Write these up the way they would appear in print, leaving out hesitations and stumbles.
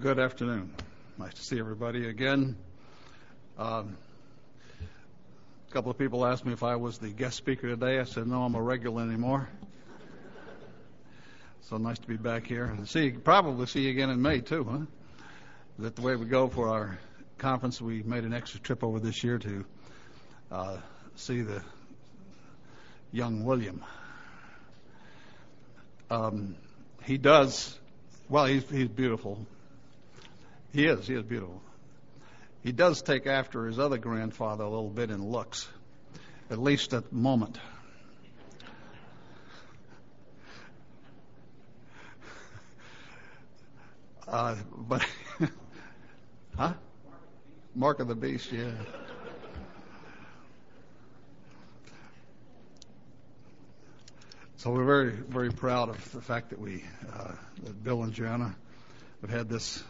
Good afternoon. Nice to see everybody again. A couple of people asked me if I was the guest speaker today. I said, no, I'm a regular anymore. So nice to be back here. And probably see you again in May, too, huh? Is that the way we go for our conference? We made an extra trip over this year to see the young William. He's beautiful. He is beautiful. He does take after his other grandfather a little bit in looks, at least at the moment. But, huh? Mark of the Beast, yeah. So we're very, very proud of the fact that that Bill and Joanna have had this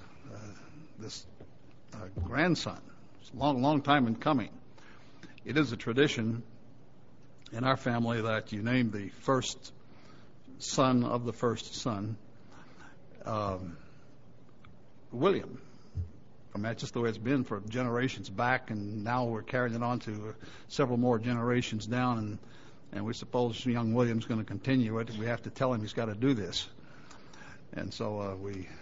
grandson. It's a long time in coming. It is a tradition in our family that you name the first son of the first son William. I mean, that's just the way it's been for generations back, and now we're carrying it on to several more generations down, and we suppose young William's going to continue it. We have to tell him he's got to do this. And so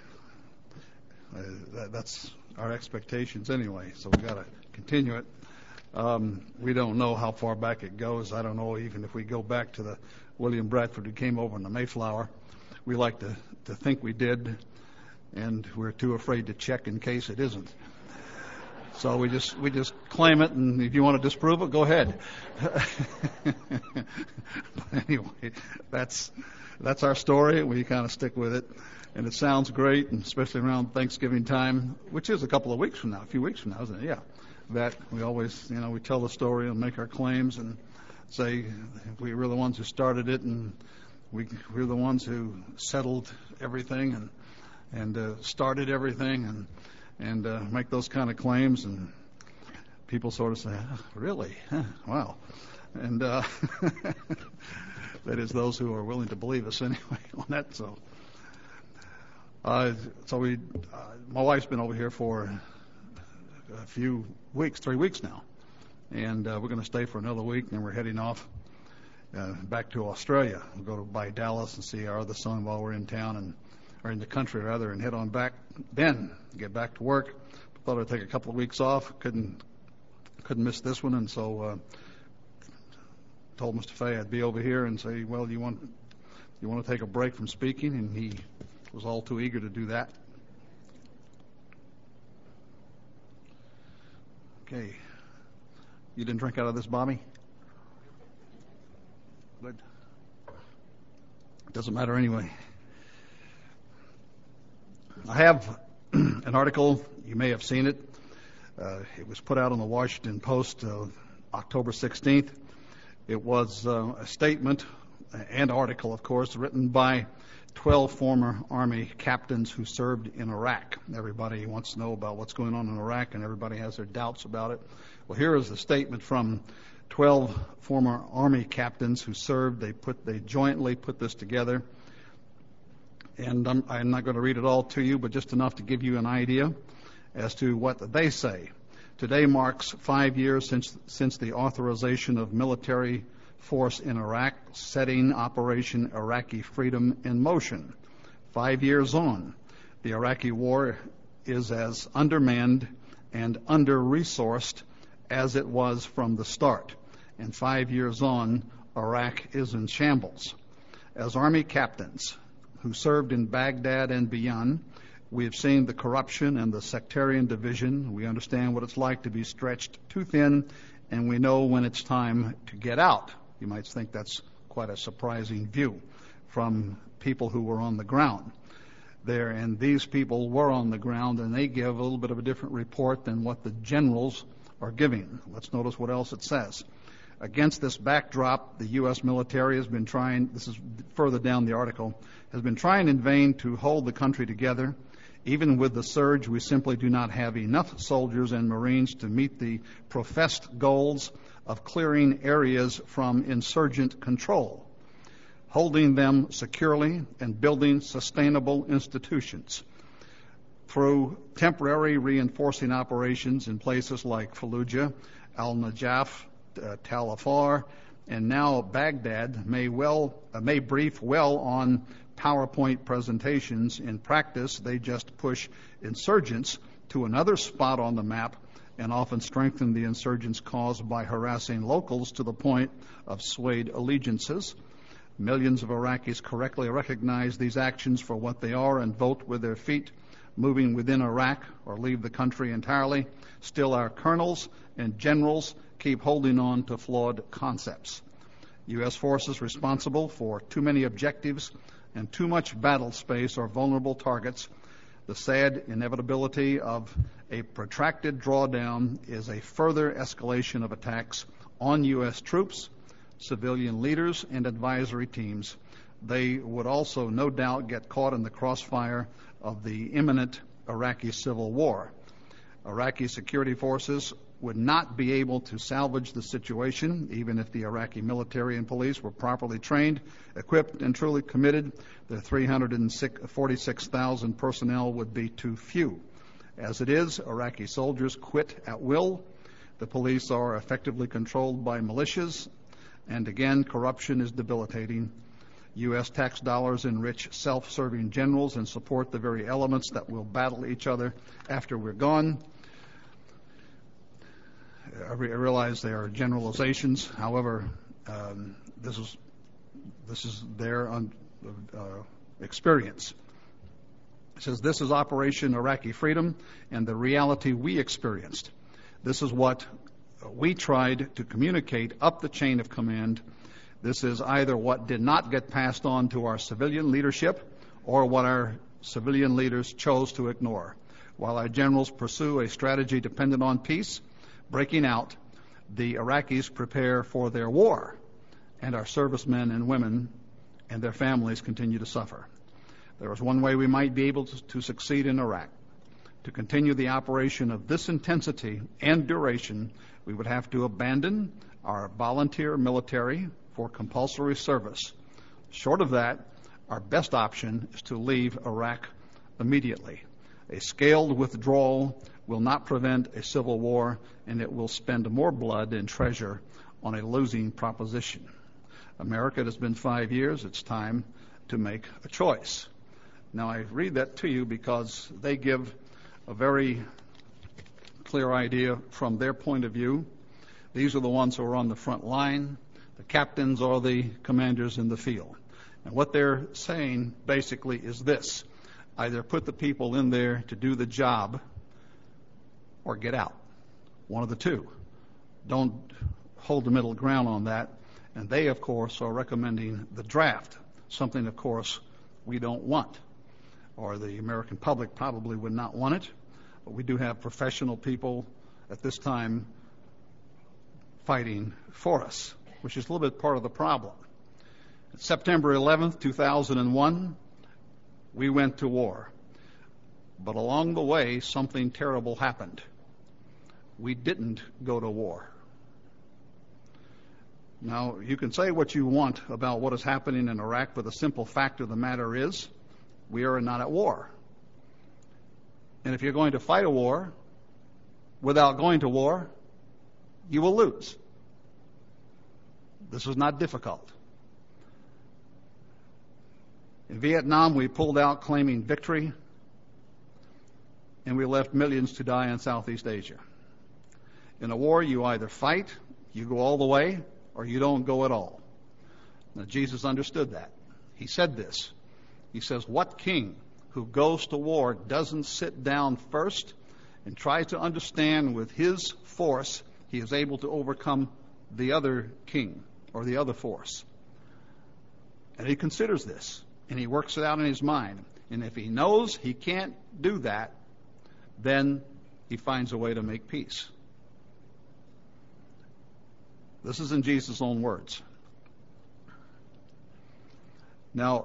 that's our expectations anyway, so we've got to continue it. We don't know how far back it goes. I don't know even if we go back to the William Bradford who came over in the Mayflower. We like to think we did, and we're too afraid to check in case it isn't. So we just claim it, and if you want to disprove it, go ahead. But anyway, that's our story. We kind of stick with it, and it sounds great, and especially around Thanksgiving time, which is a couple of weeks from now, a few weeks from now, isn't it? Yeah. That we always, we tell the story and make our claims and say we were the ones who started it, and we're the ones who settled everything and started everything, and make those kind of claims, and people sort of say, oh, really? Huh, wow. And that is those who are willing to believe us anyway on that. So my wife's been over here for a few weeks, 3 weeks now, and we're going to stay for another week, and then we're heading off back to Australia. We'll go by Dallas and see our other son while we're in town, or in the country rather, and head on back then, get back to work. Thought I'd take a couple of weeks off. Couldn't miss this one, and so told Mr. Fay I'd be over here and say, well, you want to take a break from speaking, and he was all too eager to do that. Okay. You didn't drink out of this, Bobby? Good. Doesn't matter anyway. I have an article. You may have seen it. It was put out on the Washington Post October 16th. It was a statement and article, of course, written by 12 former Army captains who served in Iraq. Everybody wants to know about what's going on in Iraq, and everybody has their doubts about it. Well, here is the statement from 12 former Army captains who served. They jointly put this together. And I'm not going to read it all to you, but just enough to give you an idea as to what they say. Today marks 5 years since the authorization of military force in Iraq, setting Operation Iraqi Freedom in motion. 5 years on, the Iraqi war is as undermanned and under-resourced as it was from the start. And 5 years on, Iraq is in shambles. As Army captains who served in Baghdad and beyond, we have seen the corruption and the sectarian division. We understand what it's like to be stretched too thin, and we know when it's time to get out. You might think that's quite a surprising view from people who were on the ground there. And these people were on the ground, and they give a little bit of a different report than what the generals are giving. Let's notice what else it says. Against this backdrop, the U.S. military has been trying, this is further down the article, has been trying in vain to hold the country together. Even with the surge, we simply do not have enough soldiers and Marines to meet the professed goals of clearing areas from insurgent control, holding them securely, and building sustainable institutions. through temporary reinforcing operations in places like Fallujah, al-Najaf, Tal Afar, and now Baghdad may brief well on PowerPoint presentations. In practice, they just push insurgents to another spot on the map and often strengthen the insurgents' cause by harassing locals to the point of swayed allegiances. Millions of Iraqis correctly recognize these actions for what they are and vote with their feet, moving within Iraq or leave the country entirely. Still, our colonels and generals keep holding on to flawed concepts. U.S. forces responsible for too many objectives and too much battle space are vulnerable targets. The sad inevitability of a protracted drawdown is a further escalation of attacks on U.S. troops, civilian leaders, and advisory teams. They would also no doubt get caught in the crossfire of the imminent Iraqi civil war. Iraqi security forces would not be able to salvage the situation, even if the Iraqi military and police were properly trained, equipped, and truly committed. The 346,000 personnel would be too few. As it is, Iraqi soldiers quit at will. The police are effectively controlled by militias, and again, corruption is debilitating. U.S. tax dollars enrich self-serving generals and support the very elements that will battle each other after we're gone. I realize they are generalizations. However, this is their experience. It says this is Operation Iraqi Freedom and the reality we experienced. This is what we tried to communicate up the chain of command. This is either what did not get passed on to our civilian leadership or what our civilian leaders chose to ignore. While our generals pursue a strategy dependent on peace breaking out, the Iraqis prepare for their war, and our servicemen and women and their families continue to suffer. There is one way we might be able to succeed in Iraq. To continue the operation of this intensity and duration, we would have to abandon our volunteer military for compulsory service. Short of that, our best option is to leave Iraq immediately. A scaled withdrawal will not prevent a civil war, and it will spend more blood and treasure on a losing proposition. America, it has been 5 years. It's time to make a choice. Now, I read that to you because they give a very clear idea from their point of view. These are the ones who are on the front line. The captains are the commanders in the field. And what they're saying basically is this: either put the people in there to do the job or get out. One of the two. Don't hold the middle ground on that. And they, of course, are recommending the draft, something, of course, we don't want, or the American public probably would not want it. But we do have professional people at this time fighting for us, which is a little bit part of the problem. September 11th, 2001, we went to war. But along the way, something terrible happened. We didn't go to war. Now, you can say what you want about what is happening in Iraq, but the simple fact of the matter is we are not at war. And if you're going to fight a war without going to war, you will lose. This is not difficult. In Vietnam, we pulled out claiming victory, and we left millions to die in Southeast Asia. In a war, you either fight, you go all the way, or you don't go at all. Now, Jesus understood that. He said this. He says, what king who goes to war doesn't sit down first and try to understand with his force he is able to overcome the other king or the other force? And he considers this, and he works it out in his mind. And if he knows he can't do that, then he finds a way to make peace. This is in Jesus' own words. Now,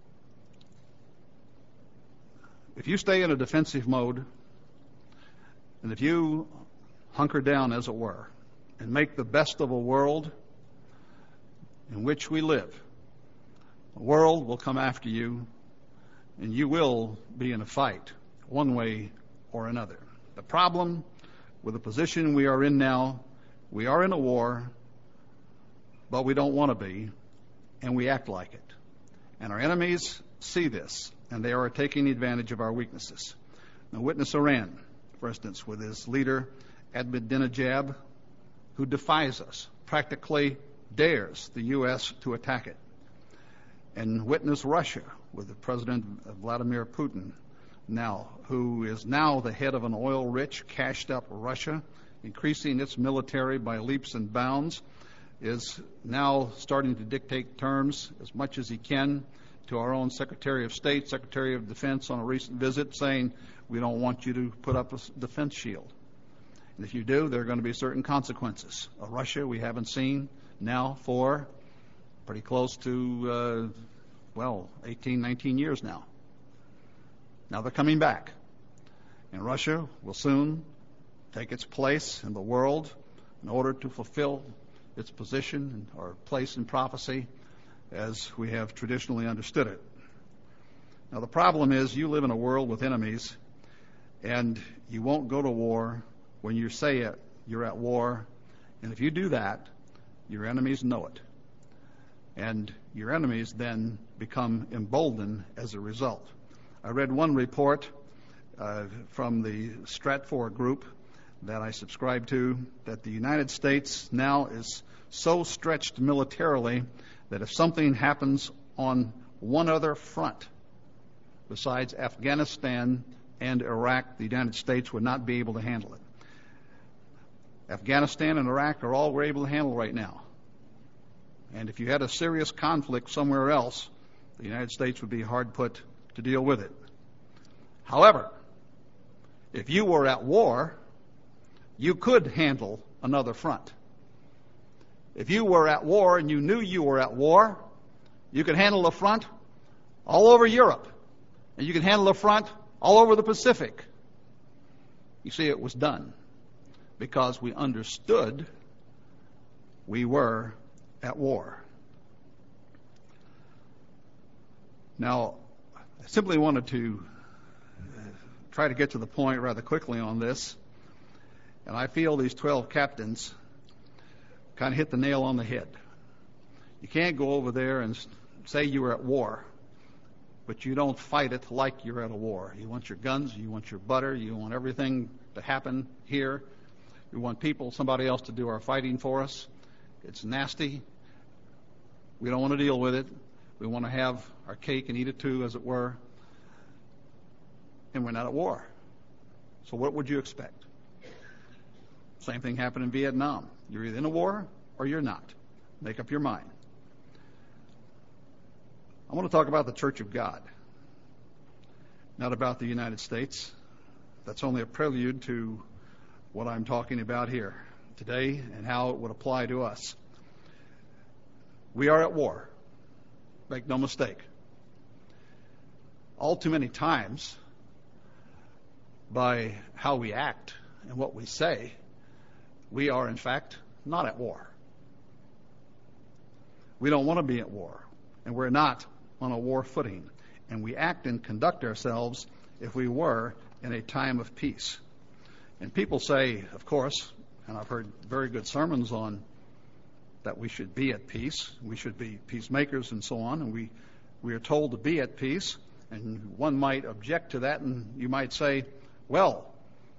if you stay in a defensive mode, and if you hunker down, as it were, and make the best of a world in which we live, the world will come after you, and you will be in a fight one way or another. The problem with the position we are in now, we are in a war, but we don't want to be, and we act like it. And our enemies see this, and they are taking advantage of our weaknesses. Now, witness Iran, for instance, with his leader, Ahmadinejad, who defies us, practically dares the U.S. to attack it. And witness Russia, with the President Vladimir Putin now, who is now the head of an oil-rich, cashed-up Russia, increasing its military by leaps and bounds, is now starting to dictate terms as much as he can to our own Secretary of State, Secretary of Defense on a recent visit, saying, we don't want you to put up a defense shield. And if you do, there are going to be certain consequences. Russia, we haven't seen now for pretty close to, 18, 19 years now. Now they're coming back. And Russia will soon take its place in the world in order to fulfill its position or place in prophecy as we have traditionally understood it. Now the problem is you live in a world with enemies, and you won't go to war when you say it, you're at war. And if you do that, your enemies know it. And your enemies then become emboldened as a result. I read one report from the Stratfor group that I subscribe to, that the United States now is so stretched militarily that if something happens on one other front besides Afghanistan and Iraq, the United States would not be able to handle it. Afghanistan and Iraq are all we're able to handle right now. And if you had a serious conflict somewhere else, the United States would be hard put to deal with it. However, if you were at war, you could handle another front. If you were at war and you knew you were at war, you could handle a front all over Europe. And you could handle a front all over the Pacific. You see, it was done because we understood we were at war. Now, I simply wanted to try to get to the point rather quickly on this. And I feel these 12 captains kind of hit the nail on the head. You can't go over there and say you were at war, but you don't fight it like you're at a war. You want your guns, you want your butter, you want everything to happen here. We want somebody else to do our fighting for us. It's nasty. We don't want to deal with it. We want to have our cake and eat it too, as it were. And we're not at war. So what would you expect? Same thing happened in Vietnam. You're either in a war or you're not. Make up your mind. I want to talk about the Church of God, not about the United States. That's only a prelude to what I'm talking about here today and how it would apply to us. We are at war. Make no mistake. All too many times, by how we act and what we say, we are in fact not at war. We don't want to be at war, and we're not on a war footing, and we act and conduct ourselves if we were in a time of peace. And people say, of course, and I've heard very good sermons on that we should be at peace, we should be peacemakers and so on, and we are told to be at peace, and one might object to that, and you might say, well,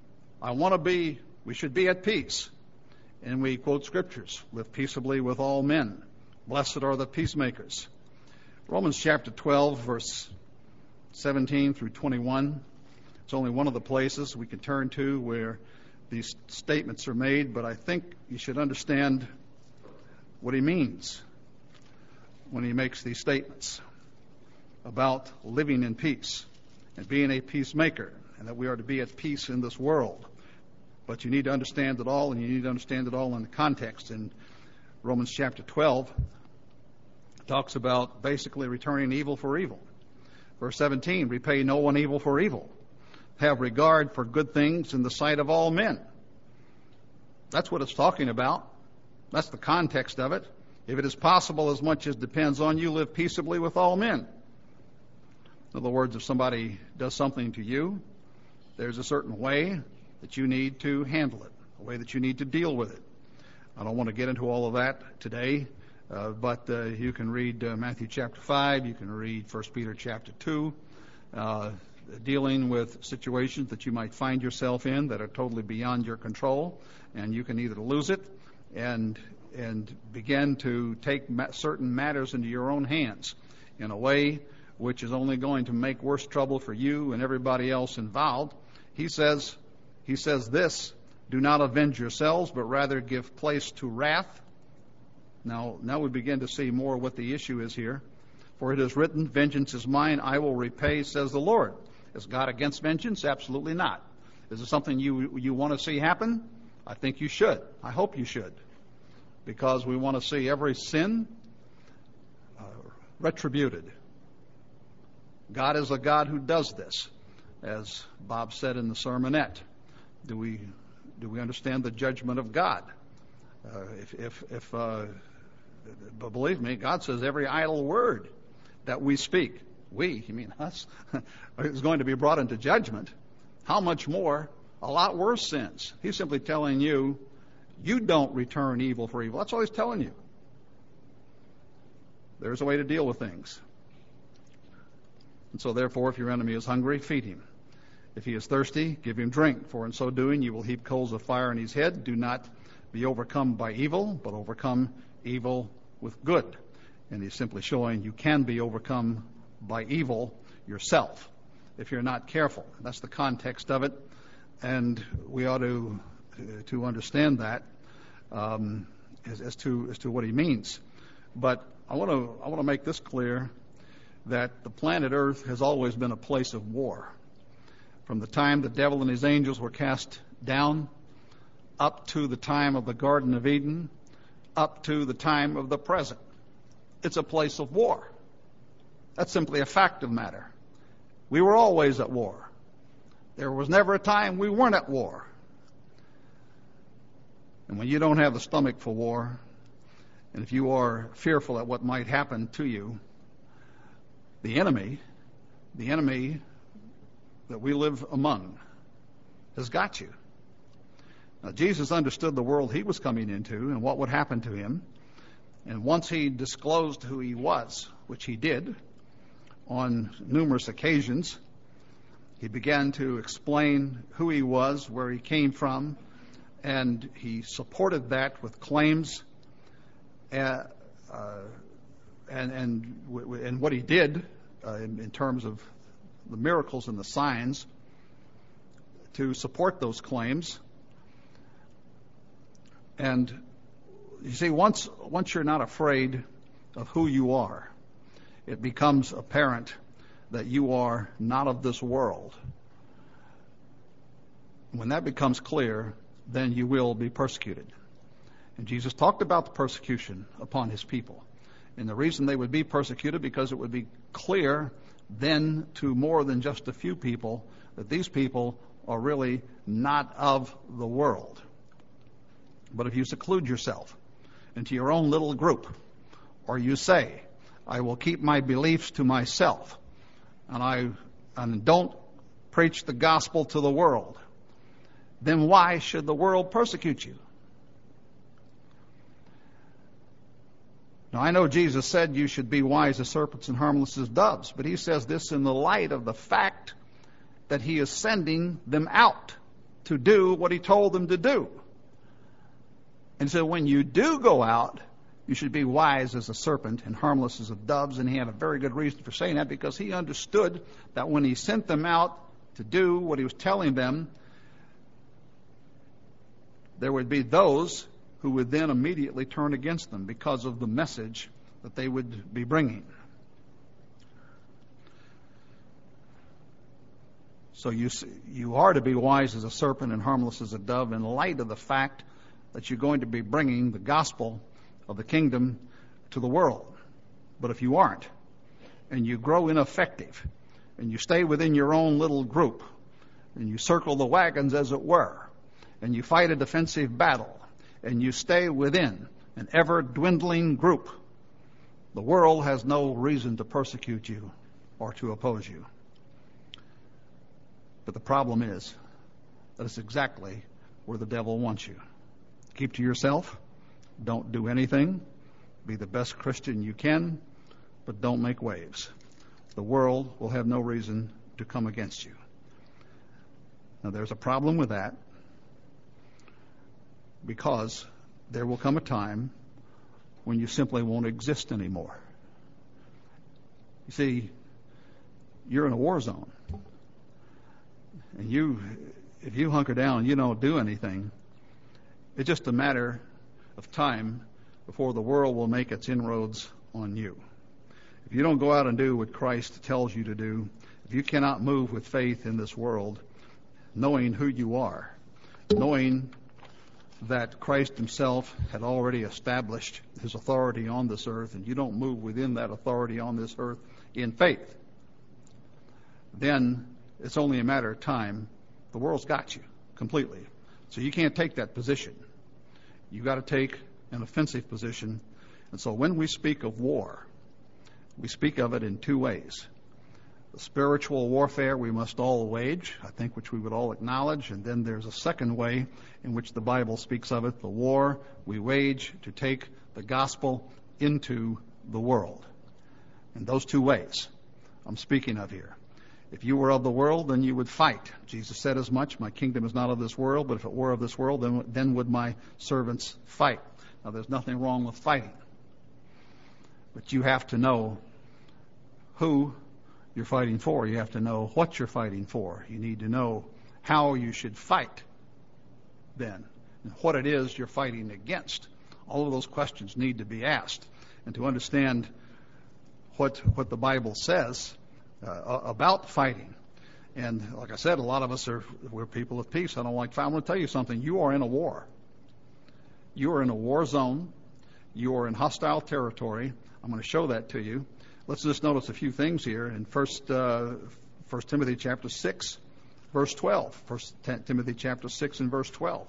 we should be at peace. And we quote scriptures, live peaceably with all men. Blessed are the peacemakers. Romans chapter 12, verse 17 through 21. It's only one of the places we can turn to where these statements are made, but I think you should understand what he means when he makes these statements about living in peace and being a peacemaker, and that we are to be at peace in this world. But you need to understand it all, and you need to understand it all in the context. In Romans chapter 12, it talks about basically returning evil for evil. Verse 17, repay no one evil for evil. Have regard for good things in the sight of all men. That's what it's talking about. That's the context of it. If it is possible, as much as depends on you, live peaceably with all men. In other words, if somebody does something to you, there's a certain way that you need to handle it, a way that you need to deal with it. I don't want to get into all of that today, but you can read Matthew chapter 5, you can read 1 Peter chapter 2, dealing with situations that you might find yourself in that are totally beyond your control, and you can either lose it and begin to take certain matters into your own hands in a way which is only going to make worse trouble for you and everybody else involved. He says this, do not avenge yourselves, but rather give place to wrath. Now we begin to see more what the issue is here. For it is written, vengeance is mine, I will repay, says the Lord. Is God against vengeance? Absolutely not. Is it something you want to see happen? I think you should. I hope you should. Because we want to see every sin retributed. God is a God who does this, as Bob said in the sermonette. Do we understand the judgment of God? But believe me, God says every idle word that we speak, we, you mean us, is going to be brought into judgment. How much more a lot worse sins? He's simply telling you, you don't return evil for evil. That's all he's telling you. There's a way to deal with things. And so therefore, if your enemy is hungry, feed him. If he is thirsty, give him drink, for in so doing you will heap coals of fire in his head. Do not be overcome by evil, but overcome evil with good. And he's simply showing you can be overcome by evil yourself if you're not careful. That's the context of it, and we ought to understand that as to what he means. But I want to make this clear, that the planet Earth has always been a place of war. From the time the devil and his angels were cast down, up to the time of the Garden of Eden, up to the time of the present. It's a place of war. That's simply a fact of matter. We were always at war. There was never a time we weren't at war. And when you don't have the stomach for war, and if you are fearful at what might happen to you, the enemy that we live among has got you. Now, Jesus understood the world he was coming into and what would happen to him. And once he disclosed who he was, which he did on numerous occasions, he began to explain who he was, where he came from, and he supported that with claims and what he did in terms of the miracles and the signs to support those claims. And you see, once you're not afraid of who you are, it becomes apparent that you are not of this world. When that becomes clear, then you will be persecuted. And Jesus talked about the persecution upon his people. And the reason they would be persecuted, because it would be clear then to more than just a few people that these people are really not of the world. But if you seclude yourself into your own little group, or you say, I will keep my beliefs to myself, and don't preach the gospel to the world, then why should the world persecute you? Now, I know Jesus said you should be wise as serpents and harmless as doves, but he says this in the light of the fact that he is sending them out to do what he told them to do. And so when you do go out, you should be wise as a serpent and harmless as a dove. And he had a very good reason for saying that, because he understood that when he sent them out to do what he was telling them, there would be those who would then immediately turn against them because of the message that they would be bringing. So you are to be wise as a serpent and harmless as a dove in light of the fact that you're going to be bringing the gospel of the kingdom to the world. But if you aren't, and you grow ineffective, and you stay within your own little group, and you circle the wagons, as it were, and you fight a defensive battle, and you stay within an ever-dwindling group, the world has no reason to persecute you or to oppose you. But the problem is that it's exactly where the devil wants you. Keep to yourself. Don't do anything. Be the best Christian you can, but don't make waves. The world will have no reason to come against you. Now, there's a problem with that, because there will come a time when you simply won't exist anymore. You see, you're in a war zone. And if you hunker down and you don't do anything, it's just a matter of time before the world will make its inroads on you. If you don't go out and do what Christ tells you to do, if you cannot move with faith in this world, knowing who you are, knowing that Christ himself had already established his authority on this earth, and you don't move within that authority on this earth in faith, then it's only a matter of time. The world's got you completely. So you can't take that position. You've got to take an offensive position. And so when we speak of war, we speak of it in two ways. The spiritual warfare we must all wage, I think, which we would all acknowledge. And then there's a second way in which the Bible speaks of it, the war we wage to take the gospel into the world. And those two ways I'm speaking of here. If you were of the world, then you would fight. Jesus said as much, my kingdom is not of this world, but if it were of this world, then would my servants fight. Now, there's nothing wrong with fighting. But you have to know who you're fighting for. You have to know what you're fighting for. You need to know how you should fight then, and what it is you're fighting against. All of those questions need to be asked. And to understand what the Bible says about fighting. And like I said, a lot of us we're people of peace. I don't like fight. I'm going to tell you something. You are in a war. You are in a war zone. You are in hostile territory. I'm going to show that to you. Let's just notice a few things here in 1 Timothy chapter 6, verse 12. 1 Timothy chapter 6 and verse 12.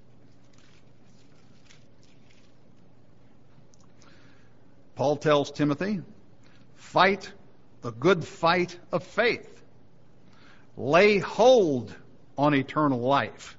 Paul tells Timothy, fight the good fight of faith. Lay hold on eternal life,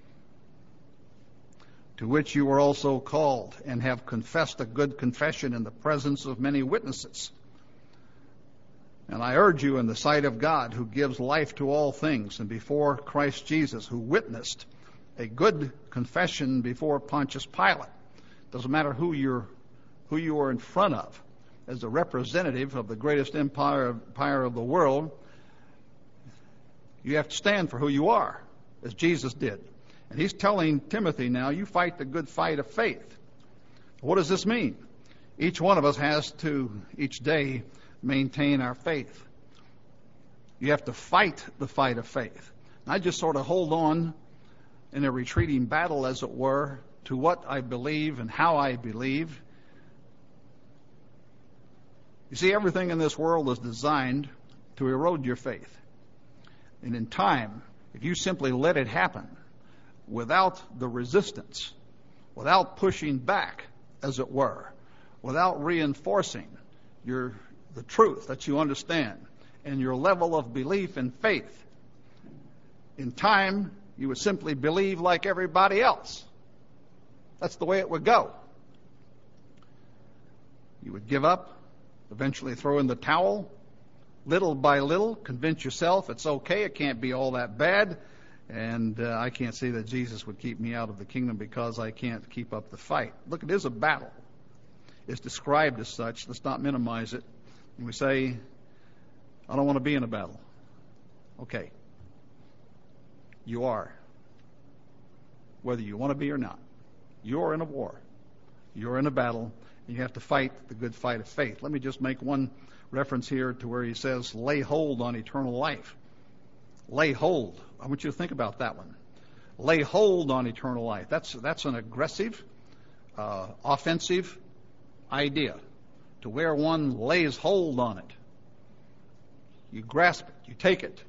to which you were also called, and have confessed a good confession in the presence of many witnesses. And I urge you in the sight of God, who gives life to all things, and before Christ Jesus, who witnessed a good confession before Pontius Pilate. Doesn't matter who you are in front of. As a representative of the greatest empire of the world, you have to stand for who you are, as Jesus did. And he's telling Timothy now, you fight the good fight of faith. What does this mean? Each one of us has to, each day, maintain our faith. You have to fight the fight of faith. Not just sort of hold on in a retreating battle, as it were, to what I believe and how I believe. You see, everything in this world is designed to erode your faith. And in time, if you simply let it happen without the resistance, without pushing back, as it were, without reinforcing the truth that you understand and your level of belief and faith, in time, you would simply believe like everybody else. That's the way it would go. You would give up, eventually throw in the towel, little by little, convince yourself it's okay, it can't be all that bad, and I can't see that Jesus would keep me out of the kingdom because I can't keep up the fight. Look, it is a battle. It's described as such. Let's not minimize it. And we say, I don't want to be in a battle. Okay. You are. Whether you want to be or not. You're in a war. You're in a battle. And you have to fight the good fight of faith. Let me just make one reference here to where he says, lay hold on eternal life. Lay hold. I want you to think about that one. Lay hold on eternal life. That's an aggressive, offensive idea, to where one lays hold on it. You grasp it. You take it.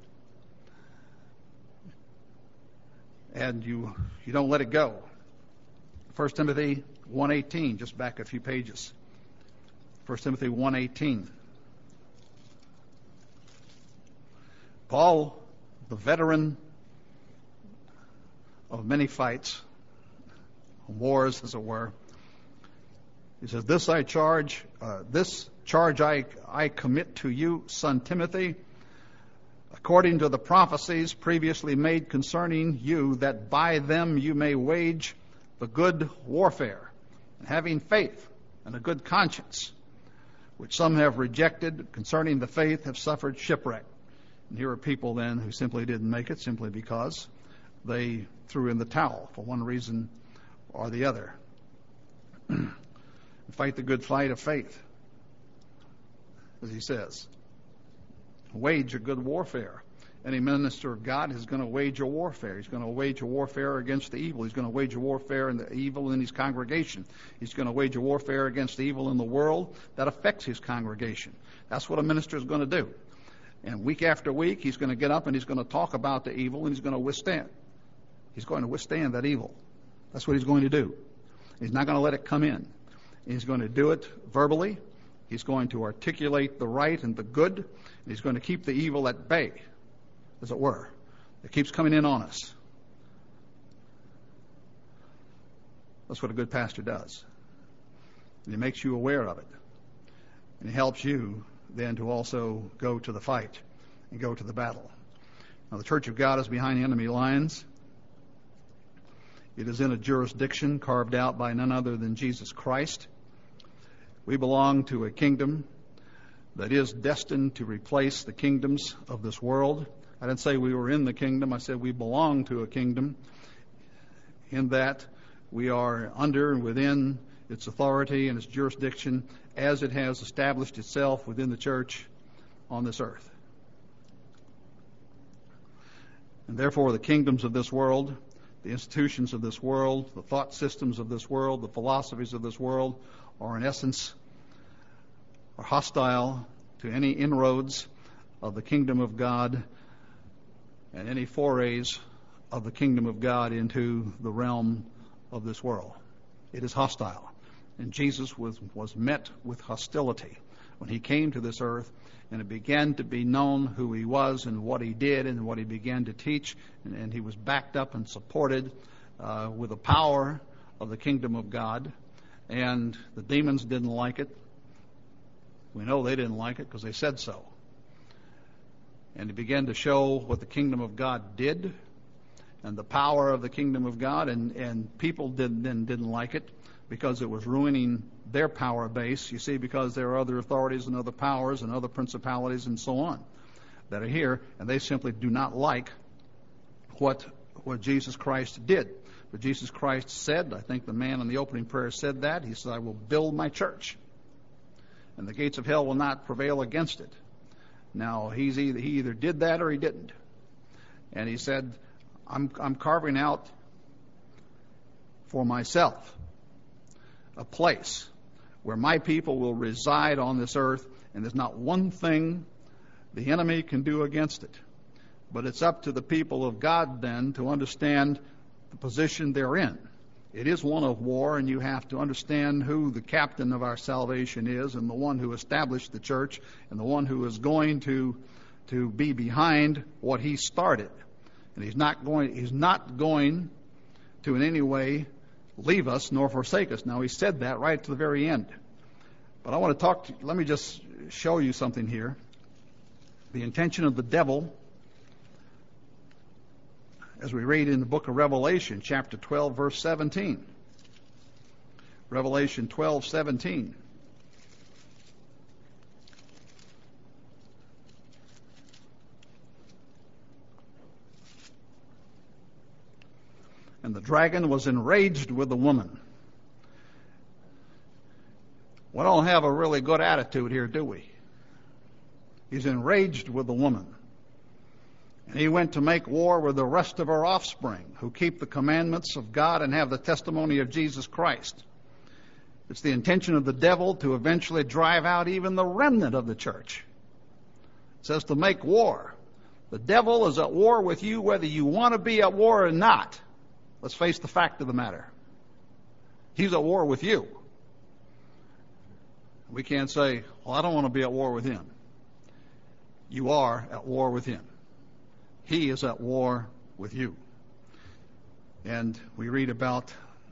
And you don't let it go. 1 Timothy 1:18, just back a few pages. 1 Timothy 1:18. Paul the veteran of many fights, wars, as it were. He says, this charge I commit to you, son Timothy, according to the prophecies previously made concerning you, that by them you may wage the good warfare, and having faith and a good conscience, which some have rejected concerning the faith, have suffered shipwreck. And here are people then who simply didn't make it, simply because they threw in the towel for one reason or the other. Fight the good fight of faith, as he says. Wage a good warfare. Any minister of God is going to wage a warfare. He's going to wage a warfare against the evil. He's going to wage a warfare in the evil in his congregation. He's going to wage a warfare against the evil in the world that affects his congregation. That's what a minister is going to do. And week after week, he's going to get up and he's going to talk about the evil, and he's going to withstand. He's going to withstand that evil. That's what he's going to do. He's not going to let it come in. He's going to do it verbally. He's going to articulate the right and the good. And he's going to keep the evil at bay, as it were. It keeps coming in on us. That's what a good pastor does. And he makes you aware of it. And he helps you then to also go to the fight and go to the battle. Now, the church of God is behind enemy lines. It is in a jurisdiction carved out by none other than Jesus Christ. We belong to a kingdom that is destined to replace the kingdoms of this world. I didn't say we were in the kingdom. I said we belong to a kingdom, in that we are under and within its authority and its jurisdiction as it has established itself within the church on this earth. And therefore, the kingdoms of this world, the institutions of this world, the thought systems of this world, the philosophies of this world are in essence are hostile to any inroads of the kingdom of God and any forays of the kingdom of God into the realm of this world. It is hostile. And Jesus was met with hostility when he came to this earth, and it began to be known who he was and what he did and what he began to teach, and he was backed up and supported with the power of the kingdom of God. And the demons didn't like it. We know they didn't like it because they said so. And he began to show what the kingdom of God did and the power of the kingdom of God, and people didn't like it because it was ruining their power base, you see, because there are other authorities and other powers and other principalities and so on that are here, and they simply do not like what Jesus Christ did. But Jesus Christ said, I think the man in the opening prayer said that, he said, I will build my church, and the gates of hell will not prevail against it. Now, he either did that or he didn't. And he said, I'm carving out for myself a place where my people will reside on this earth, and there's not one thing the enemy can do against it. But it's up to the people of God then to understand the position they're in. It is one of war, and you have to understand who the captain of our salvation is, and the one who established the church, and the one who is going to be behind what he started. And he's not going to in any way leave us nor forsake us. Now, he said that right to the very end. But I want to let me just show you something here. The intention of the devil, as we read in the book of Revelation, chapter 12, verse 17. Revelation 12:17. And the dragon was enraged with the woman. We don't have a really good attitude here, do we? He's enraged with the woman. And he went to make war with the rest of her offspring, who keep the commandments of God and have the testimony of Jesus Christ. It's the intention of the devil to eventually drive out even the remnant of the church. It says to make war. The devil is at war with you whether you want to be at war or not. Let's face the fact of the matter. He's at war with you. We can't say, well, I don't want to be at war with him. You are at war with him. He is at war with you. And we read about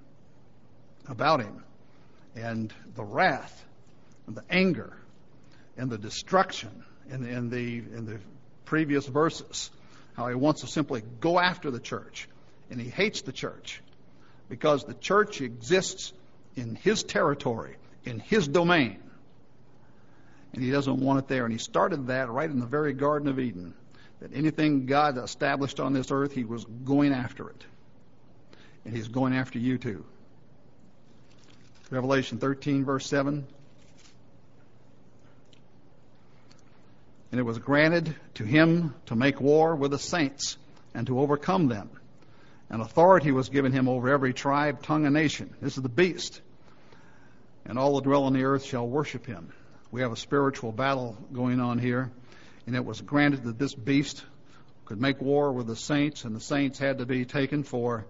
him and the wrath and the anger and the destruction in the previous verses, how he wants to simply go after the church, and he hates the church because the church exists in his territory, in his domain, and he doesn't want it there. And he started that right in the very Garden of Eden, that anything God established on this earth, he was going after it, and he's going after you too. Revelation 13 verse 7. And it was granted to him to make war with the saints and to overcome them. And authority was given him over every tribe, tongue, and nation. This is the beast. And all that dwell on the earth shall worship him. We have a spiritual battle going on here. And it was granted that this beast could make war with the saints, and the saints had to be taken for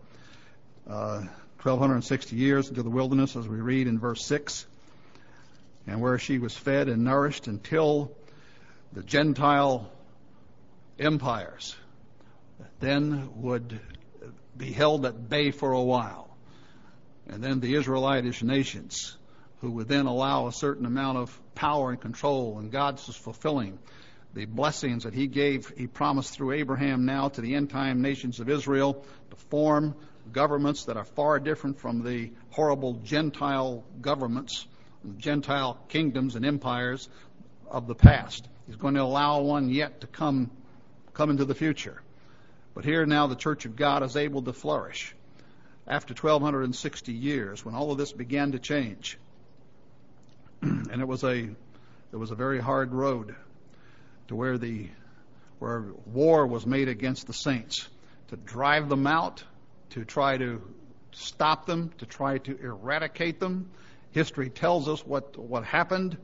1,260 years into the wilderness, as we read in verse 6, and where she was fed and nourished until the Gentile empires then would be held at bay for a while. And then the Israelitish nations, who would then allow a certain amount of power and control, and God's fulfilling the blessings that he promised through Abraham now to the end time nations of Israel, to form governments that are far different from the horrible Gentile governments, Gentile kingdoms and empires of the past. He's going to allow one yet to come into the future. But here now the Church of God is able to flourish after 1,260 years, when all of this began to change. And it was a very hard road to where war was made against the saints, to drive them out, to try to stop them, to try to eradicate them. History tells us what happened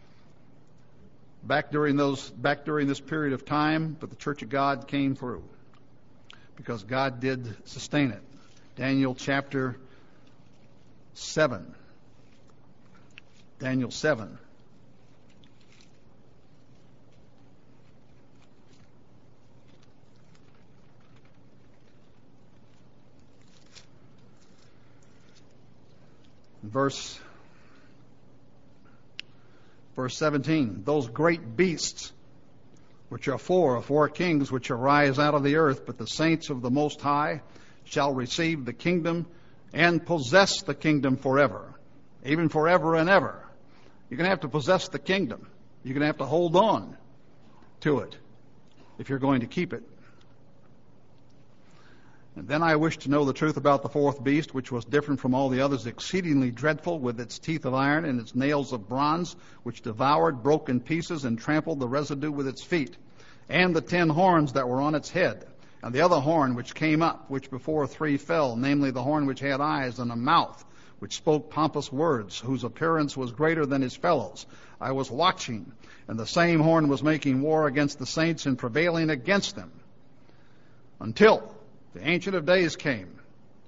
back during this period of time, but the Church of God came through because God did sustain it. Daniel chapter 7. Daniel 7. Verse 17, those great beasts which are four kings which arise out of the earth, but the saints of the Most High shall receive the kingdom and possess the kingdom forever, even forever and ever. You're going to have to possess the kingdom. You're going to have to hold on to it if you're going to keep it. And then I wish to know the truth about the fourth beast, which was different from all the others, exceedingly dreadful, with its teeth of iron and its nails of bronze, which devoured, broke in pieces, and trampled the residue with its feet, and the 10 horns that were on its head, and the other horn which came up, which before 3 fell, namely the horn which had eyes and a mouth, which spoke pompous words, whose appearance was greater than his fellows. I was watching, and the same horn was making war against the saints and prevailing against them, until the Ancient of Days came,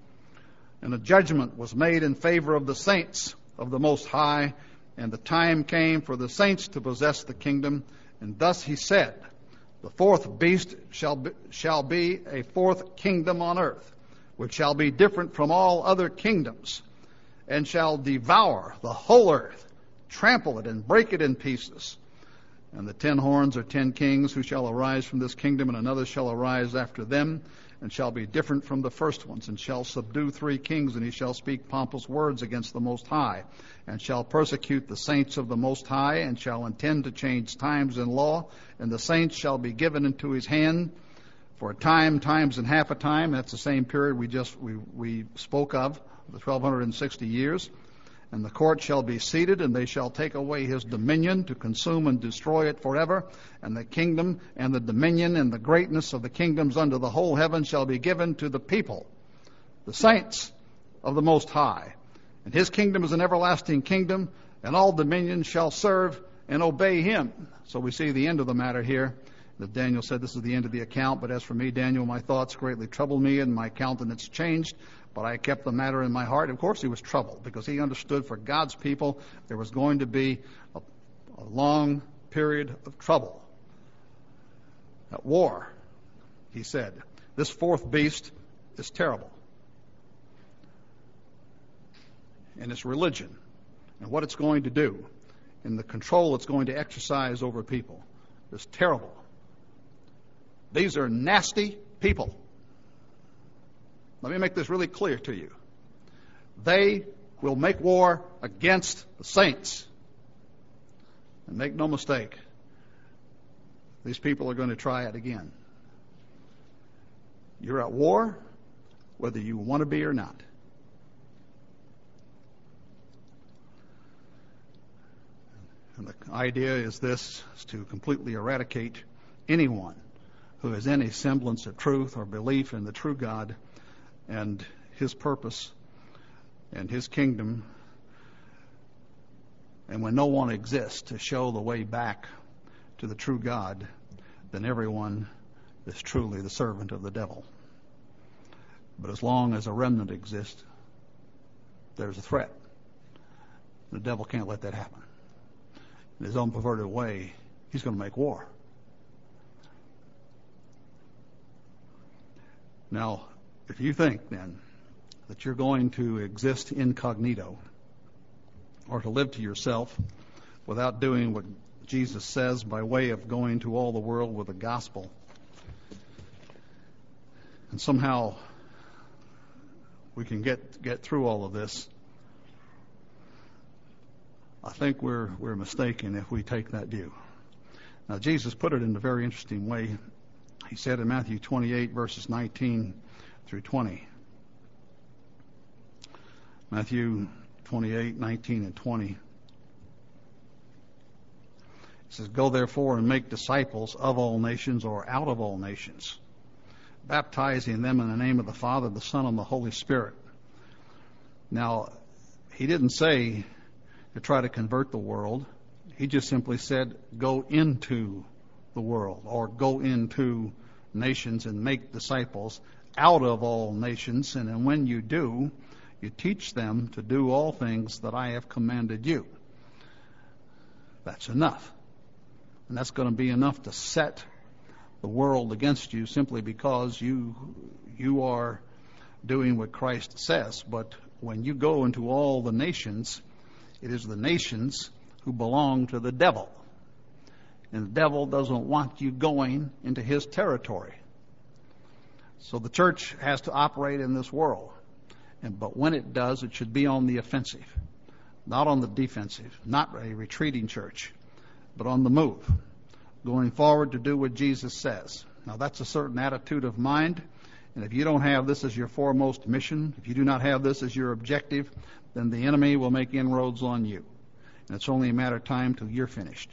and a judgment was made in favor of the saints of the Most High, and the time came for the saints to possess the kingdom. And thus he said, the fourth beast shall be a fourth kingdom on earth, which shall be different from all other kingdoms, and shall devour the whole earth, trample it, and break it in pieces. And the 10 horns are 10 kings who shall arise from this kingdom, and another shall arise after them, and shall be different from the first ones, and shall subdue 3 kings, and he shall speak pompous words against the Most High, and shall persecute the saints of the Most High, and shall intend to change times and law, and the saints shall be given into his hand for a time, times, and half a time. That's the same period we spoke of, the 1,260 years. And the court shall be seated, and they shall take away his dominion to consume and destroy it forever. And the kingdom and the dominion and the greatness of the kingdoms under the whole heaven shall be given to the people, the saints of the Most High. And his kingdom is an everlasting kingdom, and all dominions shall serve and obey him. So we see the end of the matter here. That Daniel said, this is the end of the account. But as for me, Daniel, my thoughts greatly troubled me, and my countenance changed. But I kept the matter in my heart. Of course he was troubled, because he understood for God's people there was going to be a long period of trouble, at war, he said, this fourth beast is terrible. And it's religion and what it's going to do and the control it's going to exercise over people is terrible. These are nasty people. Let me make this really clear to you. They will make war against the saints. And make no mistake, these people are going to try it again. You're at war whether you want to be or not. And the idea is this, is to completely eradicate anyone who has any semblance of truth or belief in the true God and His purpose and His kingdom. And when no one exists to show the way back to the true God, then everyone is truly the servant of the devil. But as long as a remnant exists, there's a threat. The devil can't let that happen. In his own perverted way, he's going to make war. Now, if you think then that you're going to exist incognito or to live to yourself without doing what Jesus says by way of going to all the world with the gospel, and somehow we can get through all of this, I think we're mistaken if we take that view. Now, Jesus put it in a very interesting way. He said in Matthew 28, verses 19 through 20. Matthew 28, 19 and 20. He says, "Go therefore and make disciples of all nations, or out of all nations, baptizing them in the name of the Father, the Son, and the Holy Spirit." Now, he didn't say to try to convert the world. He just simply said, go into the world, or go into nations and make disciples out of all nations. And then when you do, you teach them to do all things that I have commanded you. That's enough. And that's going to be enough to set the world against you simply because you are doing what Christ says. But when you go into all the nations, it is the nations who belong to the devil. And the devil doesn't want you going into his territory. So the church has to operate in this world. But when it does, it should be on the offensive, not on the defensive, not a retreating church, but on the move, going forward to do what Jesus says. Now, that's a certain attitude of mind. And if you don't have this as your foremost mission, if you do not have this as your objective, then the enemy will make inroads on you. And it's only a matter of time till you're finished.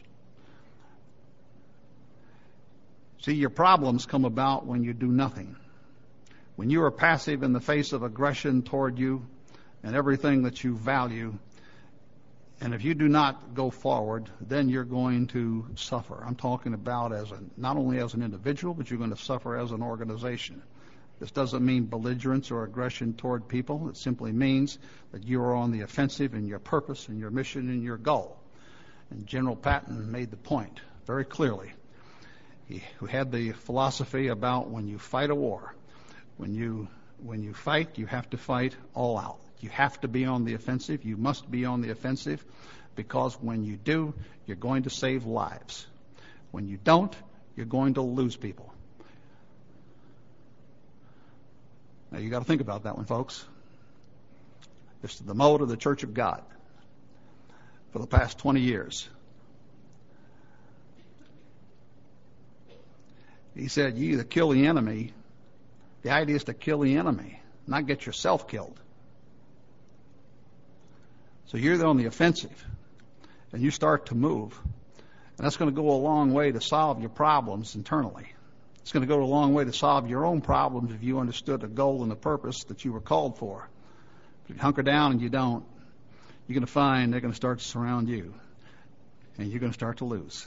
See, your problems come about when you do nothing. When you are passive in the face of aggression toward you and everything that you value, and if you do not go forward, then you're going to suffer. I'm talking about not only as an individual, but you're going to suffer as an organization. This doesn't mean belligerence or aggression toward people. It simply means that you are on the offensive in your purpose and your mission and your goal. And General Patton made the point very clearly. He had the philosophy about when you fight a war, when you fight, you have to fight all out. You have to be on the offensive. You must be on the offensive, because when you do, you're going to save lives. When you don't, you're going to lose people. Now, you got to think about that one, folks. This is the mode of the Church of God for the past 20 years. He said, you either kill the enemy. The idea is to kill the enemy, not get yourself killed. So you're on the offensive, and you start to move. And that's going to go a long way to solve your problems internally. It's going to go a long way to solve your own problems if you understood the goal and the purpose that you were called for. If you hunker down and you don't, you're going to find they're going to start to surround you, and you're going to start to lose.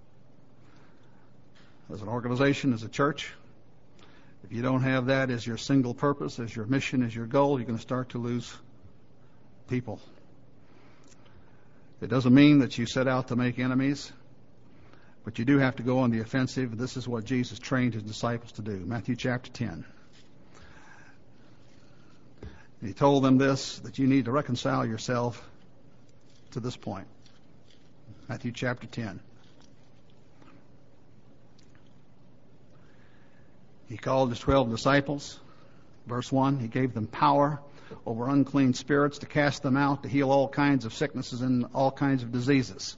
As an organization, as a church, if you don't have that as your single purpose, as your mission, as your goal, you're going to start to lose people. It doesn't mean that you set out to make enemies. But you do have to go on the offensive. This is what Jesus trained his disciples to do. Matthew chapter 10. And he told them this, that you need to reconcile yourself to this point. Matthew chapter 10. He called his 12 disciples. Verse 1, he gave them power over unclean spirits to cast them out, to heal all kinds of sicknesses and all kinds of diseases.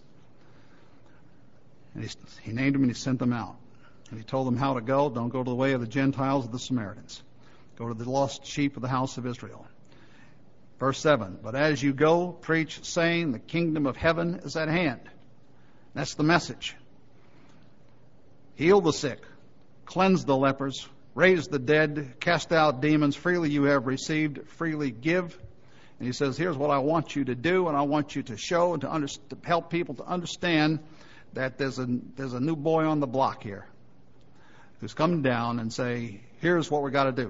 And he named them and he sent them out. And he told them how to go. Don't go to the way of the Gentiles or the Samaritans. Go to the lost sheep of the house of Israel. Verse 7, but as you go, preach, saying, the kingdom of heaven is at hand. That's the message. Heal the sick, cleanse the lepers, raise the dead, cast out demons. Freely you have received, freely give. And he says, here's what I want you to do, and I want you to show and to help people to understand that there's a new boy on the block here who's come down and say, here's what we got to do.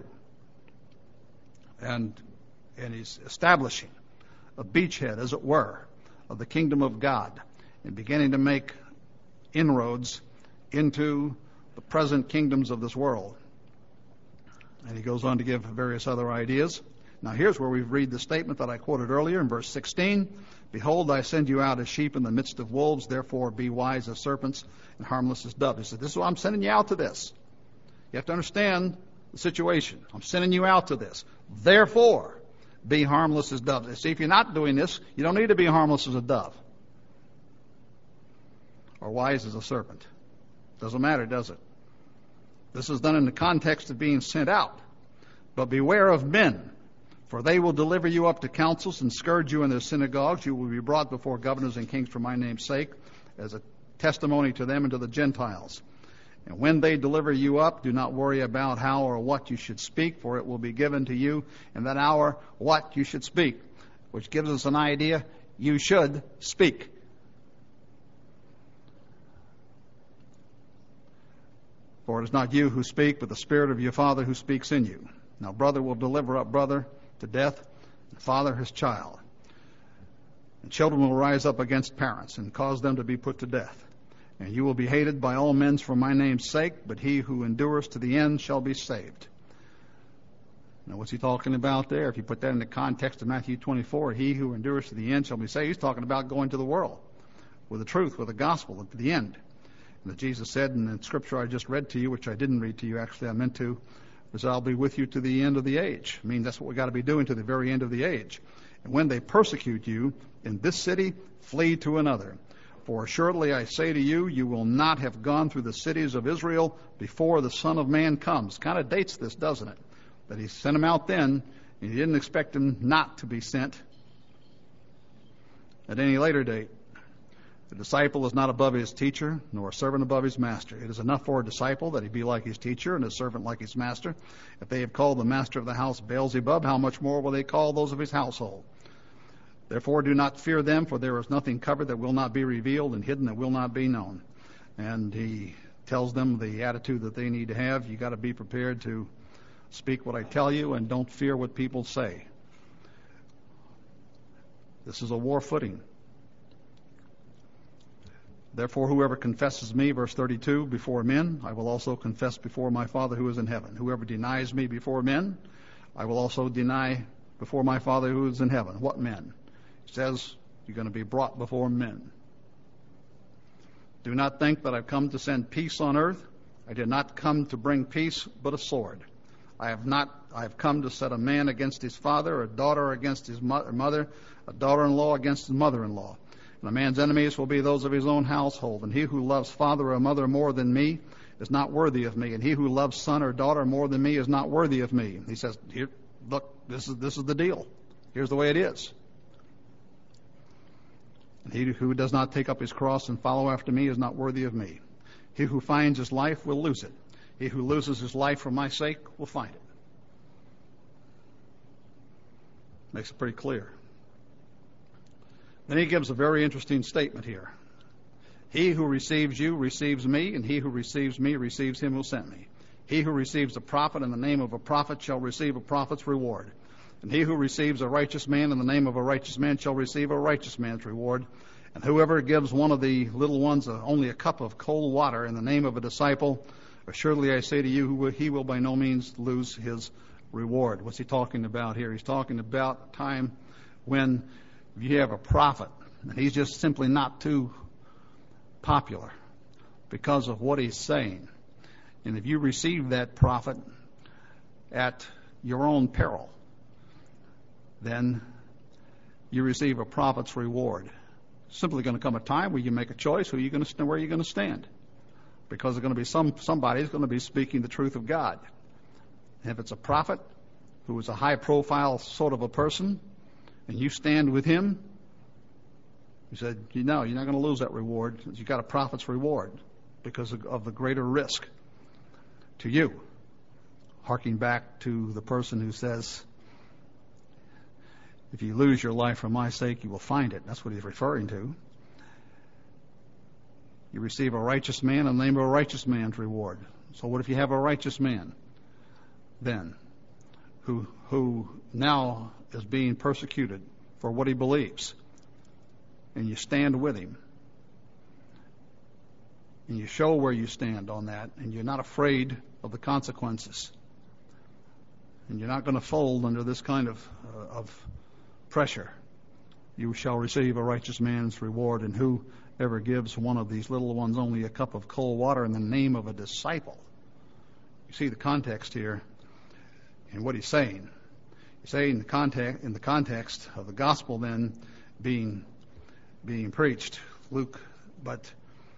And he's establishing a beachhead, as it were, of the kingdom of God and beginning to make inroads into the present kingdoms of this world. And he goes on to give various other ideas. Now here's where we read the statement that I quoted earlier in verse 16. Behold, I send you out as sheep in the midst of wolves. Therefore be wise as serpents and harmless as doves. He said, this is why I'm sending you out to this. You have to understand the situation. I'm sending you out to this. Therefore, be harmless as doves. See, if you're not doing this, you don't need to be harmless as a dove or wise as a serpent. Doesn't matter, does it? This is done in the context of being sent out. But beware of men, for they will deliver you up to councils and scourge you in their synagogues. You will be brought before governors and kings for my name's sake, as a testimony to them and to the Gentiles. And when they deliver you up, do not worry about how or what you should speak, for it will be given to you in that hour what you should speak, which gives us an idea. You should speak. For it is not you who speak, but the Spirit of your Father who speaks in you. Now brother will deliver up brother to death, and father his child. And children will rise up against parents and cause them to be put to death. And you will be hated by all men for my name's sake, but he who endures to the end shall be saved. Now what's he talking about there? If you put that in the context of Matthew 24, he who endures to the end shall be saved. He's talking about going to the world with the truth, with the gospel, and to the end. And that Jesus said in the scripture I just read to you, which I didn't read to you, actually I meant to, was I'll be with you to the end of the age. I mean, that's what we got to be doing to the very end of the age. And when they persecute you in this city, flee to another. For assuredly I say to you, you will not have gone through the cities of Israel before the Son of Man comes. Kind of dates this, doesn't it? That he sent him out then, and he didn't expect him not to be sent at any later date. The disciple is not above his teacher, nor a servant above his master. It is enough for a disciple that he be like his teacher and a servant like his master. If they have called the master of the house Beelzebub, how much more will they call those of his household? Therefore do not fear them, for there is nothing covered that will not be revealed, and hidden that will not be known. And he tells them the attitude that they need to have. You got to be prepared to speak what I tell you, and don't fear what people say. This is a war footing. Therefore, whoever confesses me, verse 32, before men, I will also confess before my Father who is in heaven. Whoever denies me before men, I will also deny before my Father who is in heaven. What men? He says you're going to be brought before men. Do not think that I've come to send peace on earth. I did not come to bring peace, but a sword. I have come to set a man against his father, a daughter against his mother, a daughter-in-law against his mother-in-law. And a man's enemies will be those of his own household. And he who loves father or mother more than me is not worthy of me. And he who loves son or daughter more than me is not worthy of me. He says, here, look, this is the deal. Here's the way it is. And he who does not take up his cross and follow after me is not worthy of me. He who finds his life will lose it. He who loses his life for my sake will find it. Makes it pretty clear. Then he gives a very interesting statement here. He who receives you receives me, and he who receives me receives him who sent me. He who receives a prophet in the name of a prophet shall receive a prophet's reward. And he who receives a righteous man in the name of a righteous man shall receive a righteous man's reward. And whoever gives one of the little ones only a cup of cold water in the name of a disciple, assuredly I say to you, he will by no means lose his reward. What's he talking about here? He's talking about a time when you have a prophet, and he's just simply not too popular because of what he's saying. And if you receive that prophet at your own peril, then you receive a prophet's reward. Simply going to come a time where you make a choice where you're going to stand, because there's going to be somebody's going to be speaking the truth of God. And if it's a prophet who is a high-profile sort of a person, and you stand with him, you said, you're not going to lose that reward. You got a prophet's reward because of the greater risk to you. Harking back to the person who says, if you lose your life for my sake, you will find it. That's what he's referring to. You receive a righteous man in the name of a righteous man's reward. So what if you have a righteous man then who now is being persecuted for what he believes, and you stand with him, and you show where you stand on that, and you're not afraid of the consequences, and you're not going to fold under this kind of pressure, you shall receive a righteous man's reward. And whoever gives one of these little ones only a cup of cold water in the name of a disciple. You see the context here and what he's saying. He's saying in the context of the gospel then being preached, Luke. But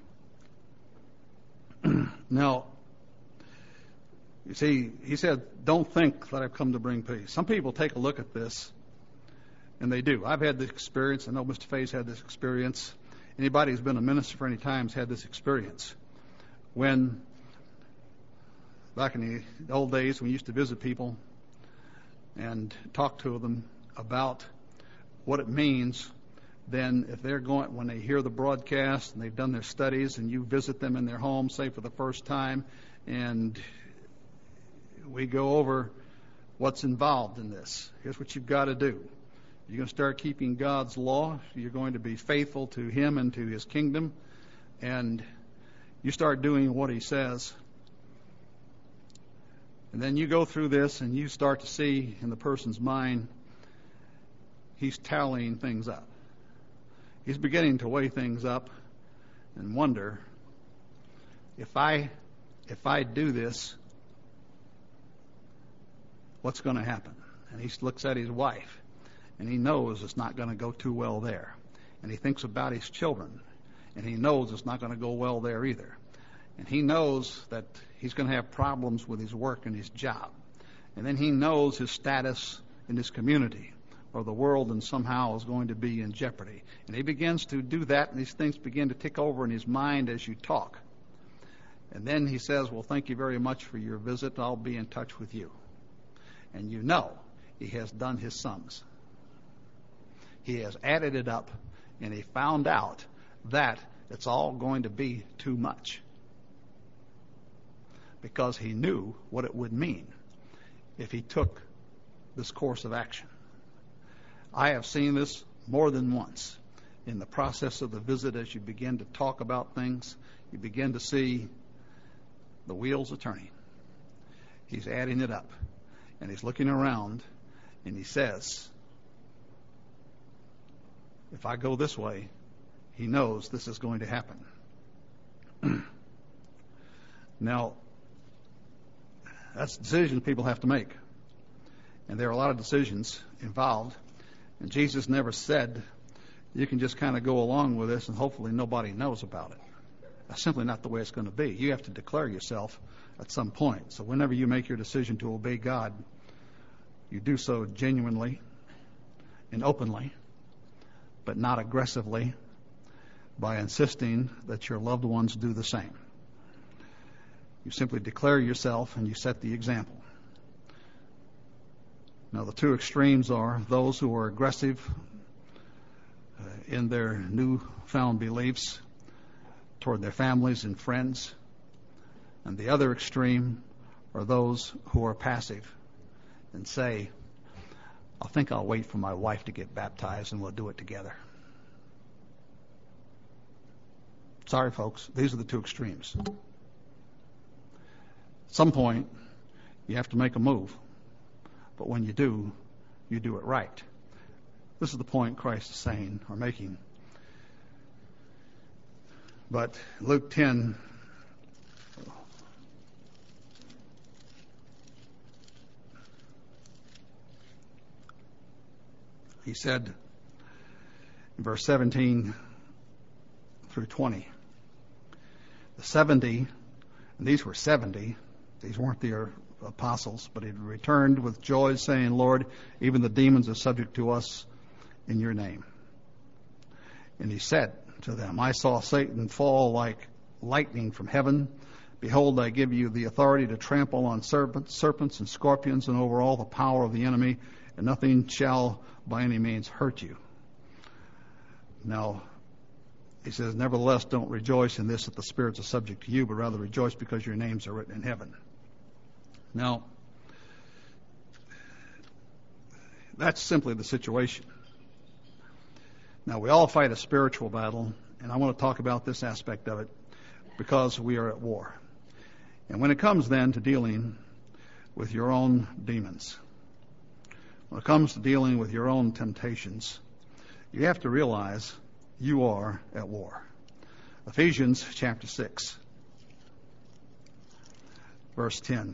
now, you see, he said, don't think that I've come to bring peace. Some people take a look at this, and they do. I've had this experience. I know Mr. Fay's had this experience. Anybody who's been a minister for any time has had this experience. When, back in the old days, when we used to visit people and talk to them about what it means, then if they're going, when they hear the broadcast and they've done their studies and you visit them in their home, say for the first time, and we go over what's involved in this. Here's what you've got to do. You're going to start keeping God's law. You're going to be faithful to him and to his kingdom. And you start doing what he says. And then you go through this and you start to see in the person's mind, he's tallying things up. He's beginning to weigh things up and wonder, if I do this, what's going to happen? And he looks at his wife, and he knows it's not going to go too well there. And he thinks about his children, and he knows it's not going to go well there either. And he knows that he's going to have problems with his work and his job. And then he knows his status in his community or the world, and somehow is going to be in jeopardy. And he begins to do that, and these things begin to tick over in his mind as you talk. And then he says, well, thank you very much for your visit. I'll be in touch with you. And you know he has done his sums. He has added it up, and he found out that it's all going to be too much, because he knew what it would mean if he took this course of action. I have seen this more than once in the process of the visit. As you begin to talk about things, you begin to see the wheels are turning. He's adding it up, and he's looking around, and he says, if I go this way, he knows this is going to happen. Now, that's decisions people have to make. And there are a lot of decisions involved. And Jesus never said, you can just kind of go along with this and hopefully nobody knows about it. That's simply not the way it's going to be. You have to declare yourself at some point. So whenever you make your decision to obey God, you do so genuinely and openly, but not aggressively, by insisting that your loved ones do the same. You simply declare yourself and you set the example. Now, the two extremes are those who are aggressive in their newfound beliefs toward their families and friends, and the other extreme are those who are passive and say, I think I'll wait for my wife to get baptized and we'll do it together. Sorry, folks, these are the two extremes. At some point, you have to make a move. But when you do it right. This is the point Christ is saying or making. But Luke 10, he said in verse 17 through 20, the 70, and these were 70, these weren't the apostles, but he returned with joy, saying, Lord, even the demons are subject to us in your name. And he said to them, I saw Satan fall like lightning from heaven. Behold, I give you the authority to trample on serpents and scorpions and over all the power of the enemy, and nothing shall by any means hurt you. Now, he says, nevertheless, don't rejoice in this that the spirits are subject to you, but rather rejoice because your names are written in heaven. Now, that's simply the situation. Now, we all fight a spiritual battle, and I want to talk about this aspect of it because we are at war. And when it comes then to dealing with your own demons, when it comes to dealing with your own temptations, you have to realize you are at war. Ephesians chapter 6, verse 10.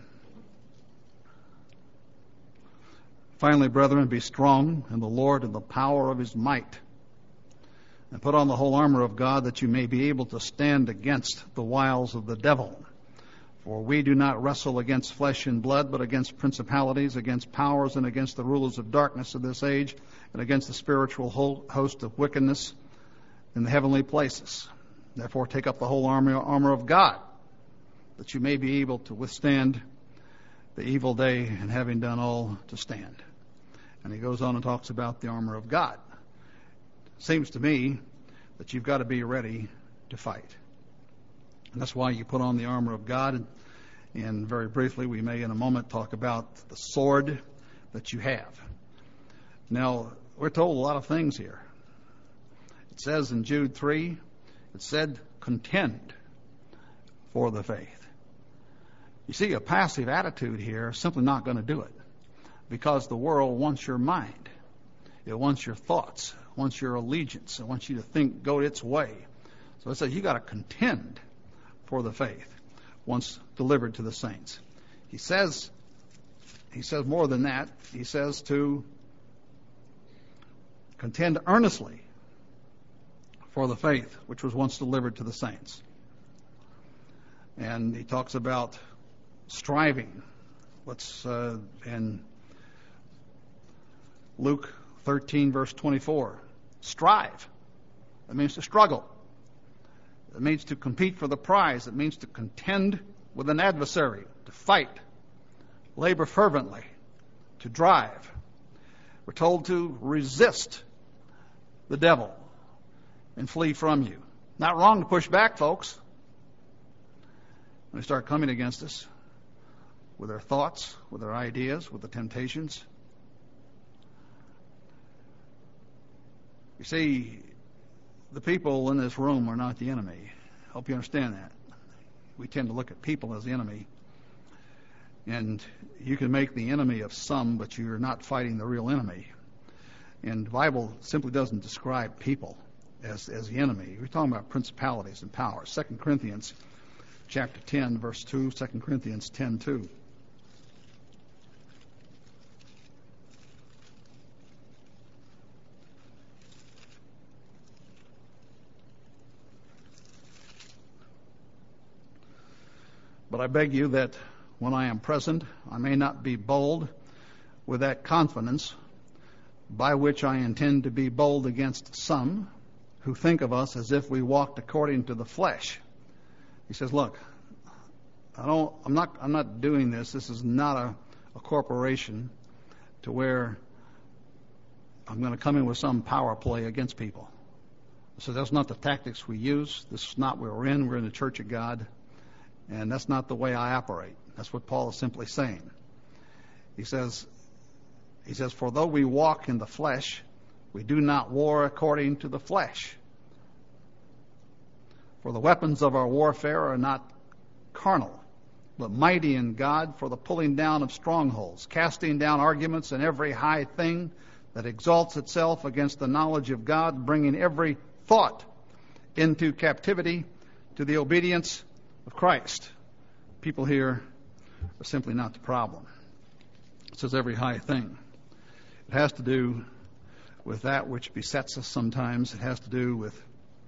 Finally, brethren, be strong in the Lord and the power of his might, and put on the whole armor of God, that you may be able to stand against the wiles of the devil. For we do not wrestle against flesh and blood, but against principalities, against powers, and against the rulers of darkness of this age, and against the spiritual host of wickedness in the heavenly places. Therefore take up the whole armor of God, that you may be able to withstand the evil day, and having done all, to stand. And he goes on and talks about the armor of God. It seems to me that you've got to be ready to fight. And that's why you put on the armor of God. And very briefly, we may in a moment talk about the sword that you have. Now, we're told a lot of things here. It says in Jude 3, it said, contend for the faith. You see, a passive attitude here is simply not going to do it, because the world wants your mind. It wants your thoughts. It wants your allegiance. It wants you to think, go its way. So it says you got to contend for the faith once delivered to the saints. He says more than that. He says to contend earnestly for the faith which was once delivered to the saints. And he talks about striving. In Luke 13, verse 24, strive. That means to struggle. It means to compete for the prize. It means to contend with an adversary, to fight, labor fervently, to drive. We're told to resist the devil and flee from you. Not wrong to push back, folks. When they start coming against us with their thoughts, with their ideas, with the temptations. You see, the people in this room are not the enemy. I hope you understand that. We tend to look at people as the enemy. And you can make the enemy of some, but you're not fighting the real enemy. And the Bible simply doesn't describe people as the enemy. We're talking about principalities and powers. 2 Corinthians chapter 10, verse 2, 2 Corinthians 10:2. But I beg you that when I am present, I may not be bold with that confidence by which I intend to be bold against some who think of us as if we walked according to the flesh. He says, look, I'm not doing this. This is not a corporation to where I'm going to come in with some power play against people. So that's not the tactics we use. This is not where we're in. We're in the church of God. And that's not the way I operate. That's what Paul is simply saying. He says, for though we walk in the flesh, we do not war according to the flesh. For the weapons of our warfare are not carnal, but mighty in God for the pulling down of strongholds, casting down arguments and every high thing that exalts itself against the knowledge of God, bringing every thought into captivity to the obedience of Christ. People here are simply not the problem. It says every high thing. It has to do with that which besets us sometimes. It has to do with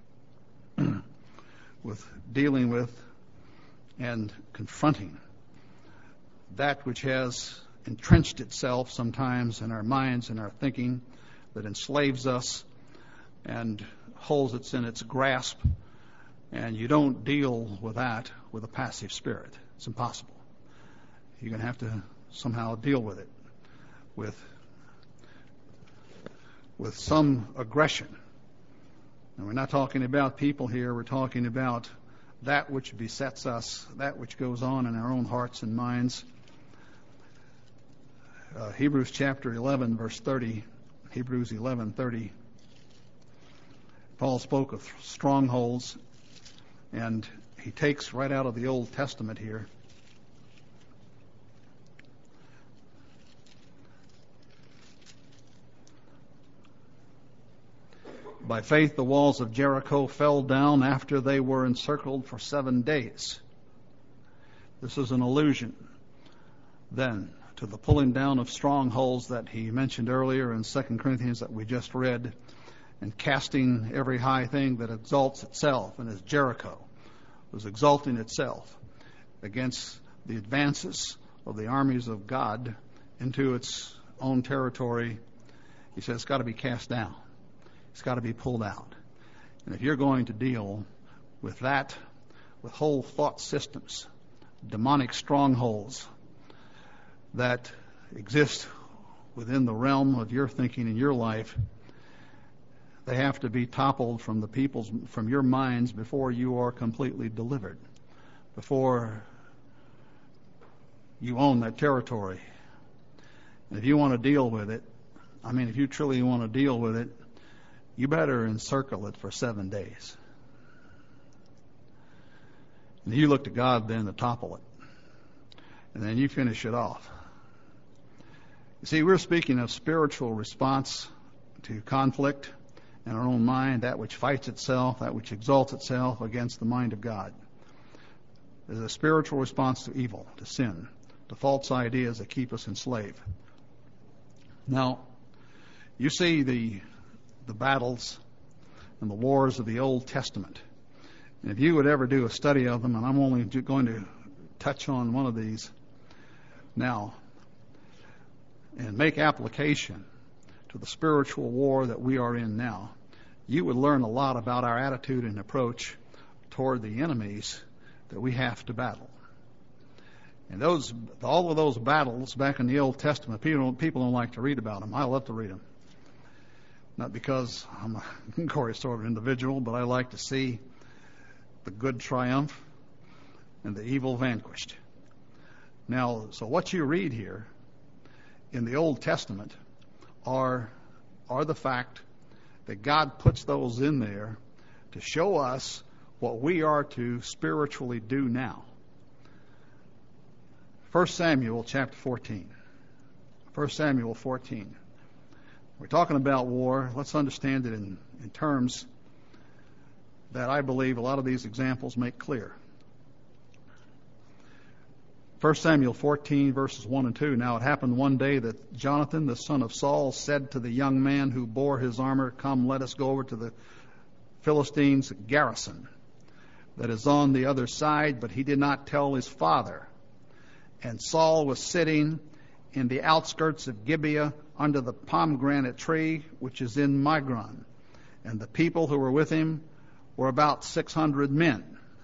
dealing with and confronting that which has entrenched itself sometimes in our minds and our thinking, that enslaves us and holds it in its grasp. And you don't deal with that with a passive spirit. It's impossible. You're going to have to somehow deal with it with some aggression. And we're not talking about people here. We're talking about that which besets us, that which goes on in our own hearts and minds. Hebrews chapter 11, verse 30. Hebrews 11:30. Paul spoke of strongholds, and he takes right out of the Old Testament here. By faith, the walls of Jericho fell down after they were encircled for 7 days. This is an allusion, then, to the pulling down of strongholds that he mentioned earlier in 2 Corinthians that we just read, and casting every high thing that exalts itself, and as Jericho was exalting itself against the advances of the armies of God into its own territory. He says it's got to be cast down. It's got to be pulled out. And if you're going to deal with that, with whole thought systems, demonic strongholds that exist within the realm of your thinking in your life, they have to be toppled from your minds before you are completely delivered, before you own that territory. And if you want to deal with it, if you truly want to deal with it, you better encircle it for 7 days. And you look to God then to topple it. And then you finish it off. You see, we're speaking of spiritual response to conflict in our own mind, that which fights itself, that which exalts itself against the mind of God. There's a spiritual response to evil, to sin, to false ideas that keep us enslaved. Now, you see the battles and the wars of the Old Testament. And if you would ever do a study of them, and I'm only going to touch on one of these now, and make application to the spiritual war that we are in now, you would learn a lot about our attitude and approach toward the enemies that we have to battle. And all of those battles back in the Old Testament, people don't like to read about them. I love to read them. Not because I'm a glorious sort of individual, but I like to see the good triumph and the evil vanquished. Now, so what you read here in the Old Testament are the fact that God puts those in there to show us what we are to spiritually do now. 1 Samuel chapter 14. 1 Samuel 14. We're talking about war. Let's understand it in terms that I believe a lot of these examples make clear. 1 Samuel 14, verses 1 and 2. Now it happened one day that Jonathan, the son of Saul, said to the young man who bore his armor, "Come, let us go over to the Philistines' garrison that is on the other side." But he did not tell his father. And Saul was sitting in the outskirts of Gibeah under the pomegranate tree, which is in Migron. And the people who were with him were about 600 men.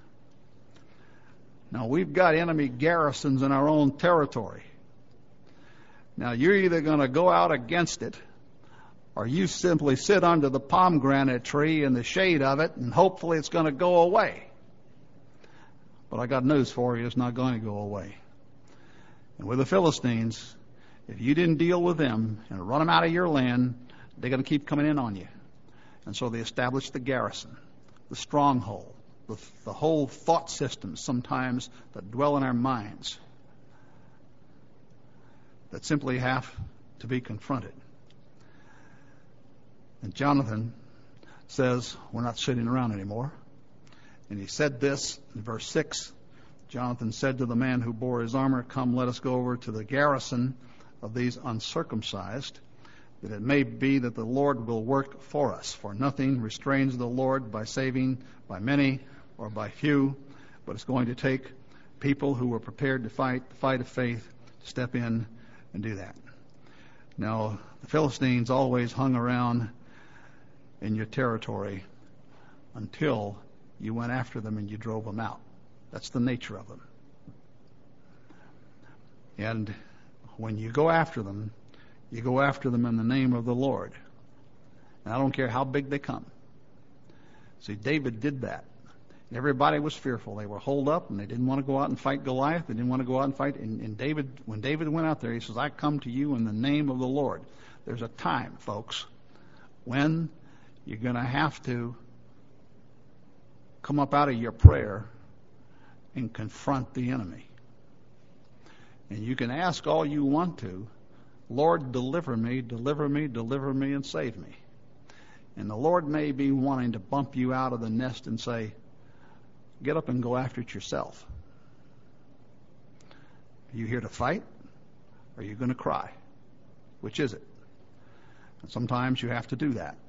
Now, we've got enemy garrisons in our own territory. Now, you're either going to go out against it, or you simply sit under the pomegranate tree in the shade of it, and hopefully it's going to go away. But I got news for you, it's not going to go away. And with the Philistines, if you didn't deal with them and run them out of your land, they're going to keep coming in on you. And so they established the garrison, the stronghold, the whole thought system sometimes that dwell in our minds that simply have to be confronted. And Jonathan says, we're not sitting around anymore. And he said this in verse 6. Jonathan said to the man who bore his armor, come, let us go over to the garrison of these uncircumcised, that it may be that the Lord will work for us. For nothing restrains the Lord by saving by many or by few, but it's going to take people who are prepared to fight the fight of faith to step in and do that. Now, the Philistines always hung around in your territory until you went after them and you drove them out. That's the nature of them. And when you go after them, you go after them in the name of the Lord. And I don't care how big they come. See, David did that. Everybody was fearful. They were holed up, and they didn't want to go out and fight Goliath. They didn't want to go out and fight. And David, when David went out there, he says, I come to you in the name of the Lord. There's a time, folks, when you're going to have to come up out of your prayer and confront the enemy. And you can ask all you want to, Lord, deliver me, deliver me, deliver me, and save me. And the Lord may be wanting to bump you out of the nest and say, get up and go after it yourself. Are you here to fight? Or are you going to cry? Which is it? And sometimes you have to do that.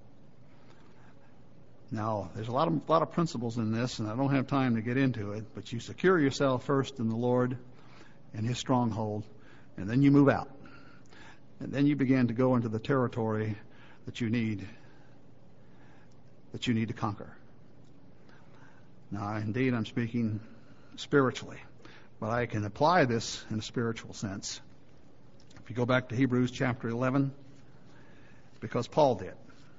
Now, there's a lot of principles in this, and I don't have time to get into it, but you secure yourself first in the Lord and His stronghold, and then you move out. And then you begin to go into the territory that you need to conquer. Now, indeed, I'm speaking spiritually, but I can apply this in a spiritual sense. If you go back to Hebrews chapter 11, because Paul did.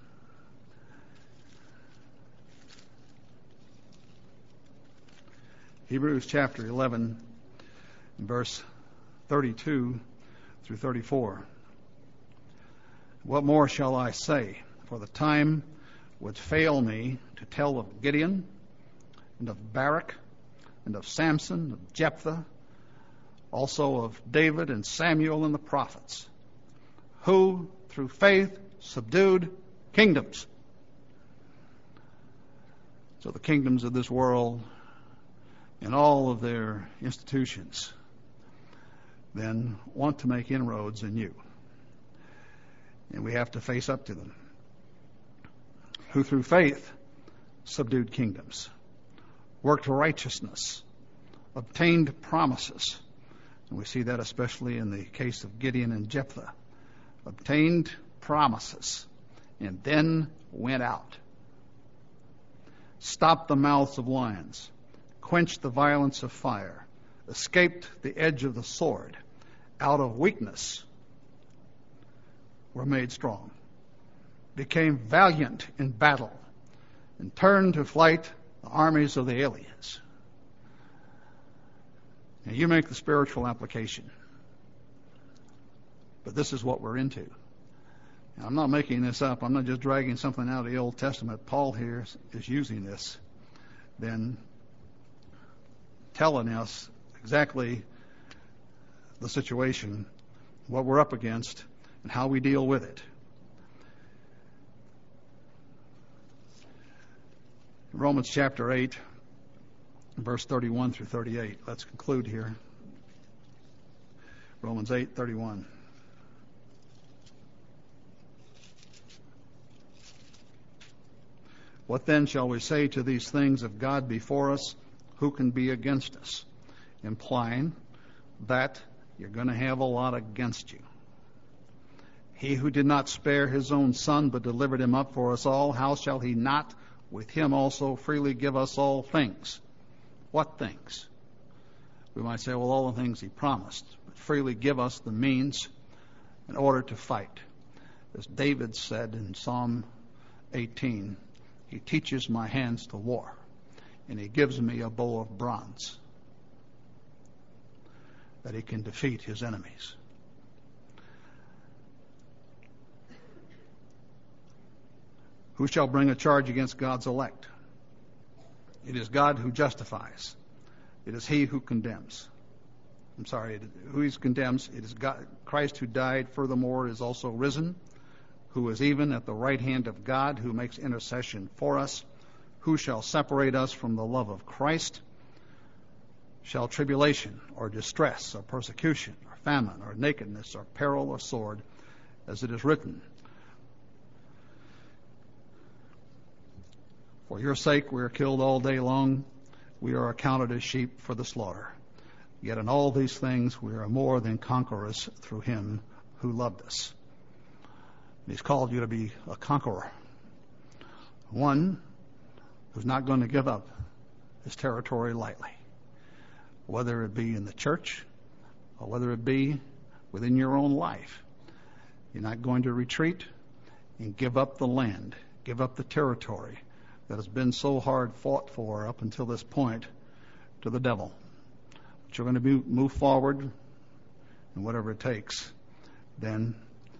Hebrews chapter 11, verse 32 through 34. What more shall I say? For the time would fail me to tell of Gideon, and of Barak, and of Samson, of Jephthah, also of David and Samuel and the prophets, who through faith subdued kingdoms. So the kingdoms of this world and all of their institutions then want to make inroads in you. And we have to face up to them. Who through faith subdued kingdoms, worked righteousness, obtained promises. And we see that especially in the case of Gideon and Jephthah. Obtained promises and then went out. Stopped the mouths of lions, quenched the violence of fire, escaped the edge of the sword, out of weakness were made strong, became valiant in battle, and turned to flight the armies of the aliens. Now you make the spiritual application. But this is what we're into. Now, I'm not making this up. I'm not just dragging something out of the Old Testament. Paul here is using this, then telling us exactly the situation, what we're up against, and how we deal with it. Romans chapter 8, verse 31 through 38. Let's conclude here. Romans 8:31. What then shall we say to these things? If God be for us, who can be against us? Implying that you're going to have a lot against you. He who did not spare his own son, but delivered him up for us all, how shall he not with him also freely give us all things? What things? We might say, well, all the things he promised, but freely give us the means in order to fight. As David said in Psalm 18, he teaches my hands to war, and he gives me a bow of bronze that he can defeat his enemies. Who shall bring a charge against God's elect? It is God who justifies. It is He who condemns. I'm sorry, who He condemns. It is God, Christ who died, furthermore, is also risen, who is even at the right hand of God, who makes intercession for us. Who shall separate us from the love of Christ? Shall tribulation, or distress, or persecution, or famine, or nakedness, or peril, or sword, as it is written, for your sake we are killed all day long, we are accounted as sheep for the slaughter. Yet in all these things we are more than conquerors through Him who loved us. He's called you to be a conqueror, one who's not going to give up his territory lightly, whether it be in the church or whether it be within your own life. You're not going to retreat and give up the land, give up the territory that has been so hard fought for up until this point to the devil. But you're going to move forward, and whatever it takes then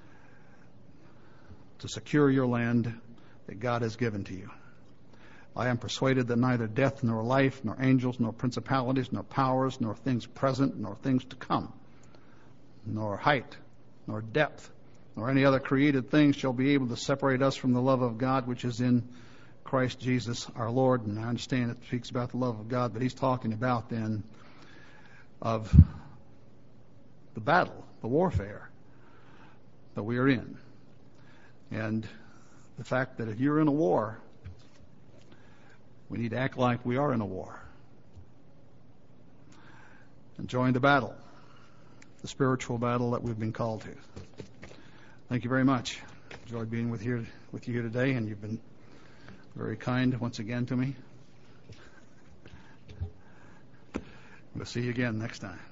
to secure your land that God has given to you. I am persuaded that neither death, nor life, nor angels, nor principalities, nor powers, nor things present, nor things to come, nor height, nor depth, nor any other created thing shall be able to separate us from the love of God which is in Christ Jesus our Lord. And I understand it speaks about the love of God, but he's talking about then of the battle, the warfare that we are in. And the fact that if you're in a war, we need to act like we are in a war and join the battle, the spiritual battle that we've been called to. Thank you very much. Enjoyed being with you here today, and you've been very kind once again to me. We'll see you again next time.